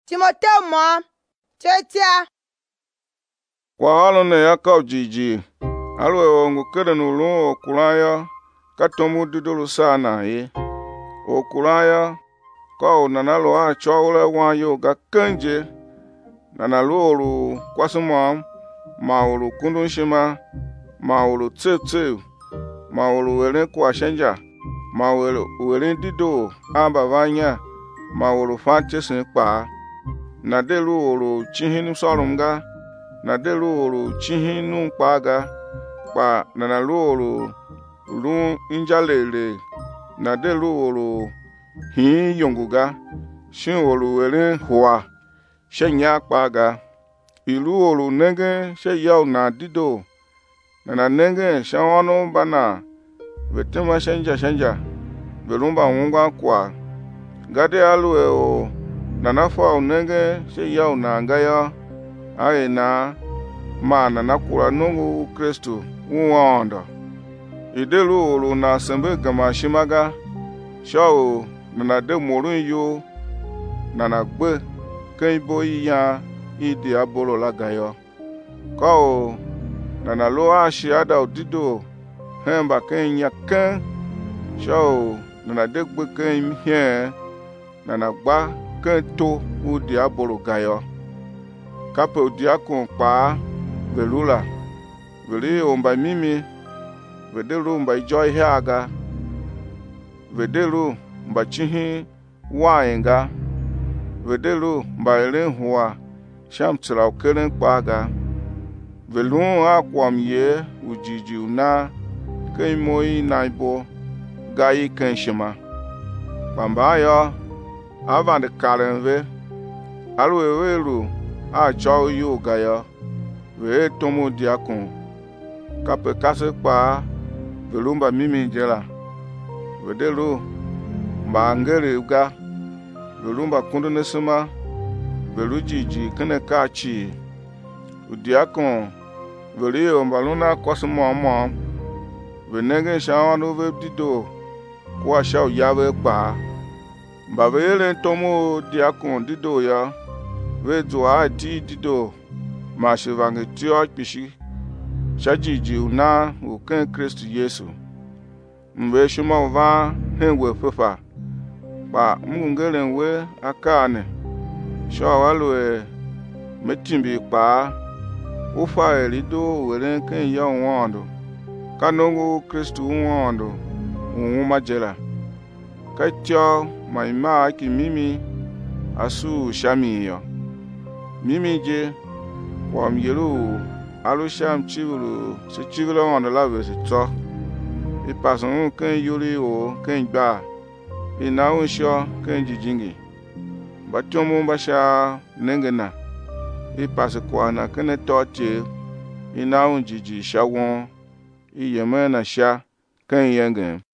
Timothée mo chetia kwa alo ne yaka ojiji alwe ongo kere nulu okulaya katomu didolu sana ye okulaya ko nanalo a chawle wanyo ga kanje nanalo kwasuma maulu kundunshima maulu tsetse maulu wele kwa shenja maulu wele dido amba vanya maulu fanchesin pa na delu olu chihinu solumga na delu olu chihinu paga pa na olu lu injalele na delu olu hi yonguga shin olu wele huwa shenya paga ilu olu nenge she yaw na dido na nenge shawano bana vetema shenja belumba ngwa kwa gade alu o nanafa nenge she yaw na ngaya aina mana nakura nungu Kristo uwanda idelu olu na sembe gama shimaga shao na de morun yo na gbe kan bo ya idi abolo lagayo ko na lo ashi ada odido hemba kan ya kan shao na de gbe kan hie na gba kan to udi abolo gayo kape odiakon pa belula veli omba mimi vedelu mba joy haga vedelu mba chihi waenga vedelu mba elen huwa shamtsra okeren paga velu akwam ye ujiji una keimoi naibo gayi kenshima bamba yo avande karenve alwewelu a chaw yu gaya we tomu diakon kape kase pa velumba mimi jela vedelu mba ngere uga velumba kundunesuma velujiji kene kachi udiakon velio mbaluna kwasmo mo venege shawanu ve dido kwa shaw yawe pa mbavele tomu diakon dido ya vezo ati dido mashivange tio pishi shajiji una uken Kristo Yesu mwe shuma va henwe fefa pa mungele we akane shawalwe metimbi pa ufa elido wele ken ya wondo kanongo Kristo wondo umajela katio maima ki mimi asu shamiyo mimi je wam yelu alusham chivulu se chivulu on la vese to e pason kan yuli o kan gba e na un sho kan jijingi batomo basha nengena e passe kwa na kan toche e na un jiji shawon e yema na sha kan yengen